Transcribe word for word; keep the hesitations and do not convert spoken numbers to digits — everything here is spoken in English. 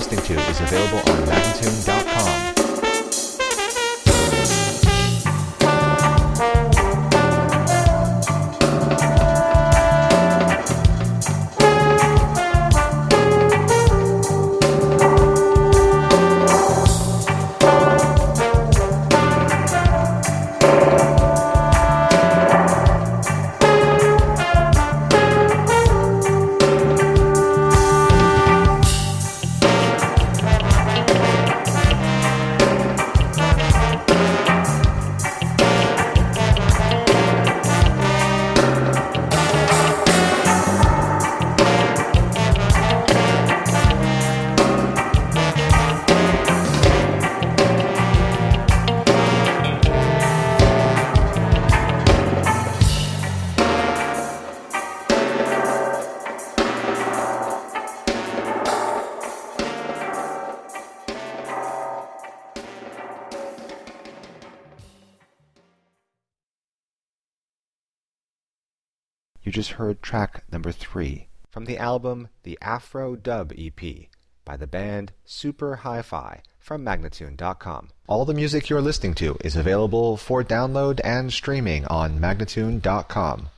listening to is available on Magnatune dot com. You just heard track number three from the album The Afro Dub E P by the band Super Hi-Fi from Magnatune dot com. All the music you're listening to is available for download and streaming on Magnatune dot com.